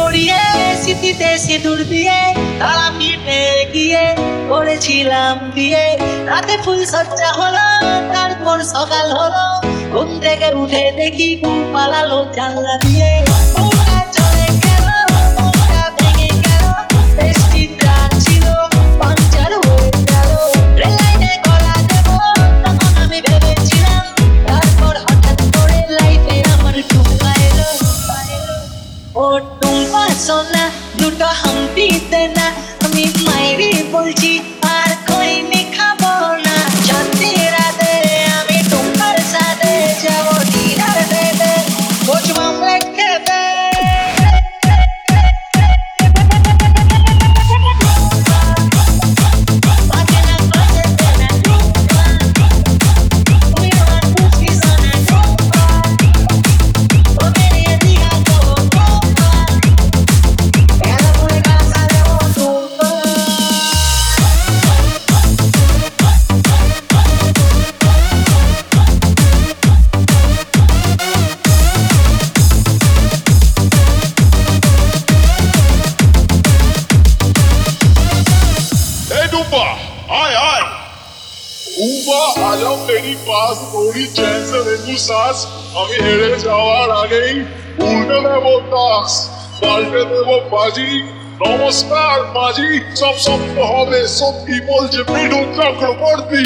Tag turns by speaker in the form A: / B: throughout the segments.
A: পড়িয়ে স্মৃতিতে সিঁদুর দিয়ে তারা পিঠে গিয়ে করেছিলাম বিয়ে। রাতে ফুল সজ্জা হলো, তারপর সকাল হলো, ঘুম থেকে উঠে দেখি ঘুম পালালো জানলা দিয়ে। বউটা চলে গেল, বউটা ভেঙে গেল, বৃষ্টি রাত ছিল পাংচার হয়ে গেল। রেল লাইনে গলা দেবো তখন আমি ভেবেছিলাম, তারপর হঠাৎ করে লাইফে আমার টুম্পা এলো। ও টুম্পা সোনা দুটো হাম্পিতে না, আমি মাইরি বলছি আর খৈনি খাবো না। সত্যি রাতে আমি টুম্পার সাথে যাবো ডিনার দেবে, বুঝবাম রেখে দে। বাজে না বাজে না টুম্পা, তুমি আমার বুঝি সোনা টুম্পা, ও মেরে দিয়া তো টুম্পা, এরা মনে কাছে দেবো টুম্পা।
B: डूबा आय आय डूबा आ जाओ मेरी पास थोड़ी चैन से ले लूं सांस আমি হেরে যাওয়ার আগেই উল্টে দেবো তাস পাল্টে দেবো বাজি নমস্কার মাঝি সব সত্য হবে সত্যি বলছে বিডু চক্রবর্তী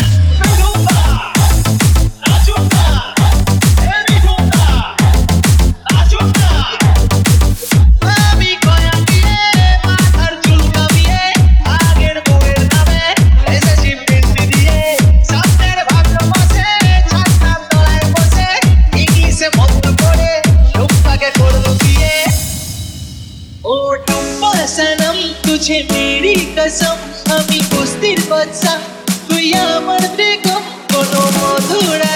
A: আমি কয়া দিয়ে মাথার চুল কামিয়ে আগের বউয়ের নামে এসেছি পিন্ডি দিয়ে। সামনের ভাগ্য মাসে ছাতার তলায় বসে ইংলিশে মন্ত্র করে টুম্পাকে করবো বিয়ে। ও টুম্পা সনম তুঝে মেরি কসম, আমি কুস্তির বাদশা তুই আমার বেগম, কোনো মধুরা